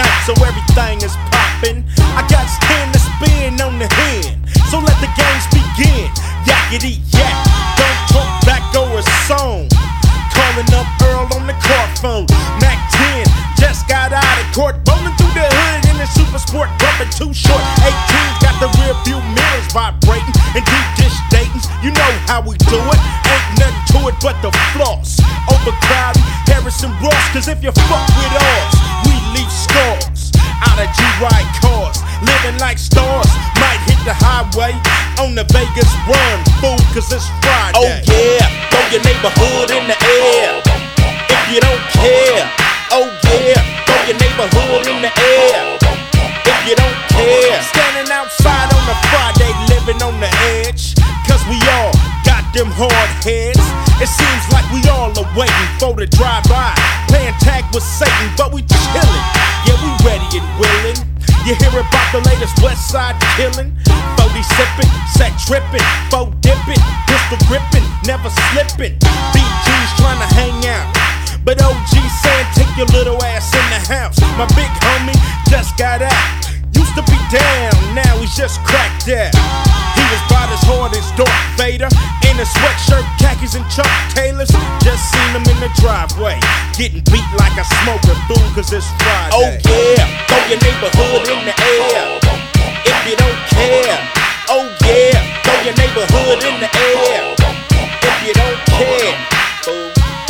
night, so everything is poppin'. I got stand to spin on the hand, so let the games begin. Yakety yak, don't talk back or a song. Calling up Earl on the car phone. Mac 10 just got out of court, rolling through the hood in the super sport, bumping too short. 18's got the rear view mirrors vibrating and deep dish datings. You know how we do it, ain't nothing to it but the floss. Overcrowding Harrison Ross, cause if you fuck with ours, we leave scars. Out of G-Ride cars, living like stars. Might hit the highway on the Vegas run, fool, cause it's Friday. Oh yeah, throw your neighborhood in the air if you don't care. Oh yeah, throw your neighborhood in the air if you don't care. Standing outside on a Friday, living on the edge, cause we all got them hard heads. It seems like we all are waiting for the drive-by, playing tag with Satan, but we chillin'. Yeah, we ready and willin'. You hear about the latest West Side killin'? 40 sippin', set trippin', 4 dippin', pistol grippin', never slippin'. BG's tryna hang out, but OG saying take your little ass in the house. My big homie just got out, used to be down, now he's just cracked out. He was about as hard as Darth Vader, in a sweatshirt, khakis and Chuck Taylors. Just seen him in the driveway, getting beat like a smoker, fool, cause it's Friday. Oh yeah, throw your neighborhood in the air if you don't care. Oh yeah, throw your neighborhood in the air if you don't care, fool.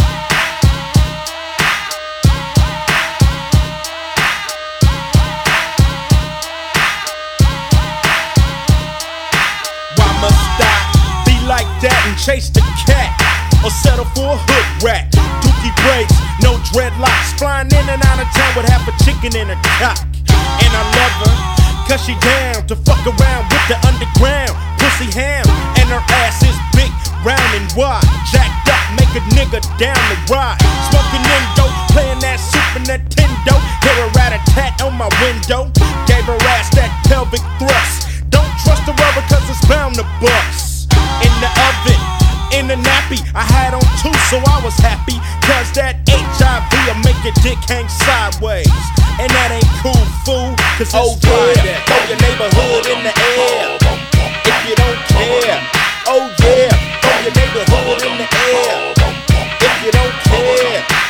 Like that and chase the cat, or settle for a hood rat. Dookie braids, no dreadlocks, flying in and out of town with half a chicken in a cock. And I love her, cause she down to fuck around with the underground pussy ham. And her ass is big, round and wide, jacked up, make a nigga down the ride. Smoking Indo, playing that Super Nintendo. Hear her rat-a-tat on my window, gave her ass that pelvic thrust. Don't trust the rubber cause it's bound to bust. In the oven, in the nappy, I had on 2, so I was happy, cause that HIV'll make your dick hang sideways. And that ain't cool, fool, cause it's Friday. Throw your neighborhood in the air if you don't care. Oh yeah, throw your neighborhood in the air if you don't care.